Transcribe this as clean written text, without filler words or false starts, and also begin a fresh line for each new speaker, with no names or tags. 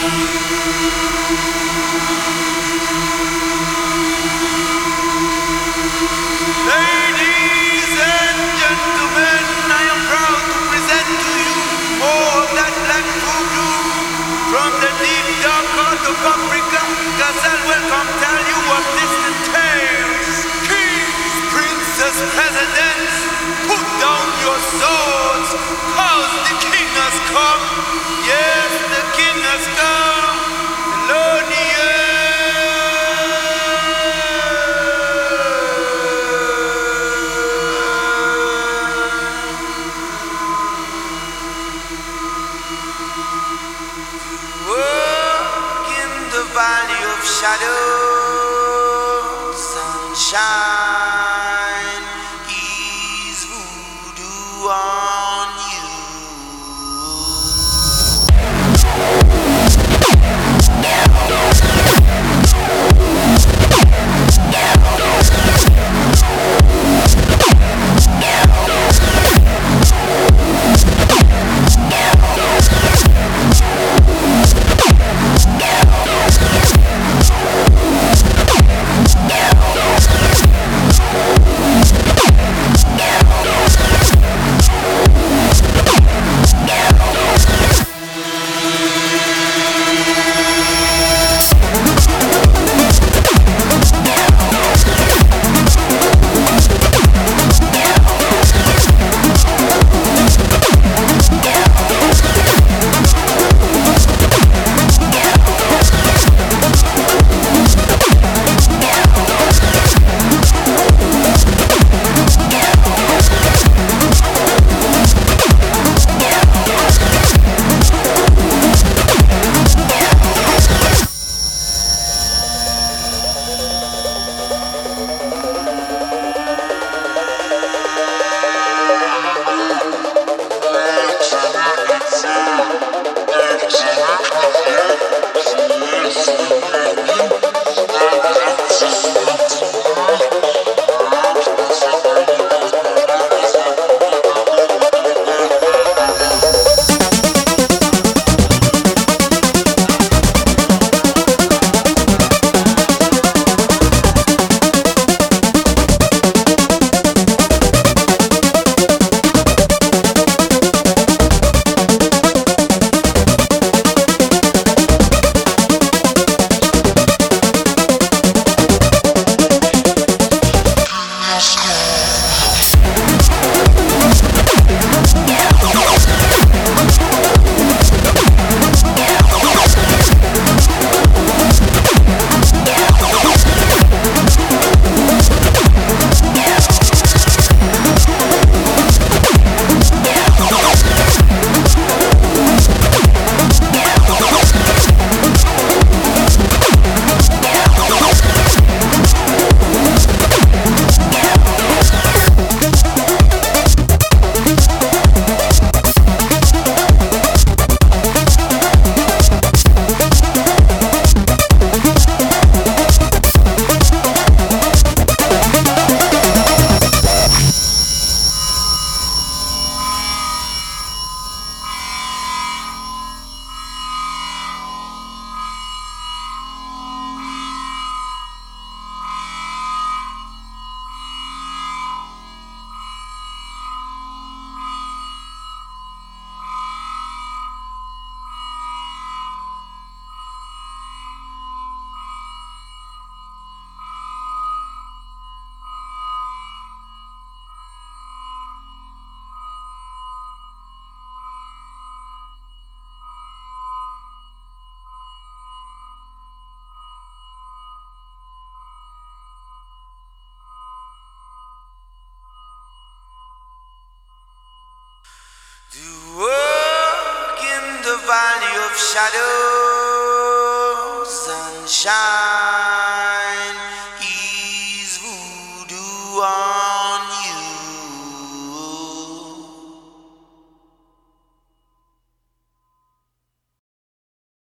Ladies and gentlemen, I am proud to present to you more of that black voodoo from the deep dark heart of Africa. Gazelle will come tell you of distant tales. Kings, princes, presidents, put down your swords, cause the king has come. Yes, the king has come. Lord, walk in the valley of shadows, sunshine is voodoo on you. To walk in the valley of shadows and shine.